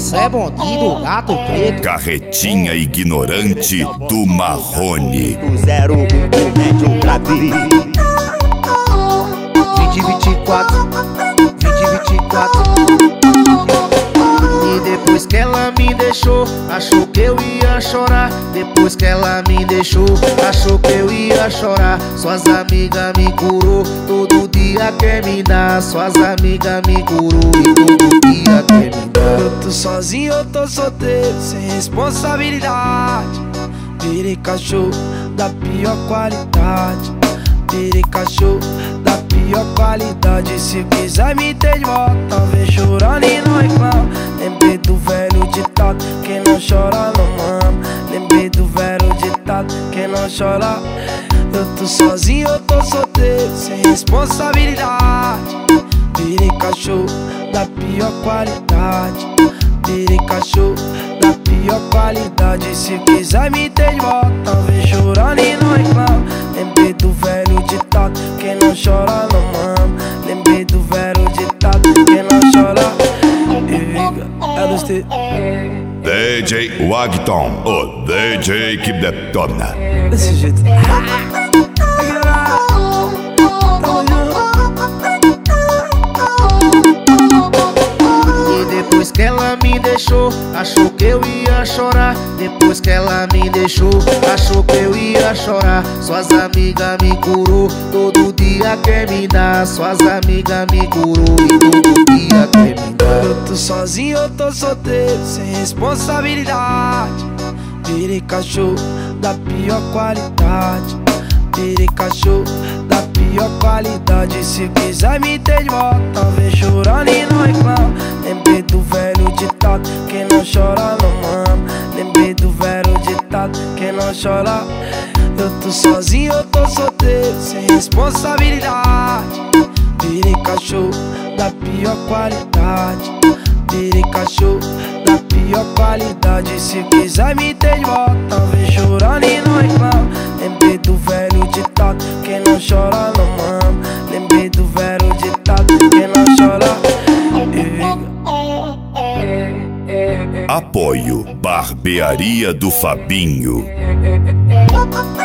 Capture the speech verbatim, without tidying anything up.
Isso é bonde do Gato Preto. Carretinha ignorante do Marrone. Do zero um médio pra vir. Vinte, vinte e quatro, vinte, vinte e quatro. E depois que ela me deixou, achou que eu ia chorar. Depois que ela me deixou, achou que eu ia chorar. Suas amigas me curou, todo dia quer me dar. Suas amigas me curou e todo dia quer me dar. Eu tô sozinho, eu tô solteiro, sem responsabilidade. Virei cachorro da pior qualidade. Virei cachorro da pior qualidade. Se quiser me ter de volta, vem chorando e não reclama. Lembrei do velho ditado, quem não chora não mama. Lembrei do velho ditado, quem não chora. Eu tô sozinho, eu tô solteiro, sem responsabilidade. Virei cachorro da pior qualidade. Virei cachorro da pior qualidade. Se quiser me ter de volta, vem chorando e não reclama. Lembrei do velho ditado, quem não chora não mama. Lembrei do velho ditado, quem não chora. É dos te... D J Wagton, o D J que detona. Desse jeito. Depois que ela me deixou, achou que eu ia chorar. Depois que ela me deixou, achou que eu ia chorar. Suas amigas me curou, todo dia quer me dar. Suas amigas me curou e todo dia quer me dar. Eu tô sozinho, eu tô solteiro, sem responsabilidade. Virei cachorro da pior qualidade. Virei cachorro da pior qualidade. Se quiser me ter de volta, vem chorando e não reclama. Lembrei do velho ditado, quem não chora não mama. Lembrei do velho ditado, quem não chora. Eu tô sozinho, eu tô solteiro, sem responsabilidade. Virei cachorro da pior qualidade. Virei cachorro da pior qualidade. Se quiser me ter de volta, vem chorando e não reclama. Lembrei do velho ditado, quem não chora não mama. Lembrei do velho ditado, quem não chora. Apoio Barbearia do Fabinho.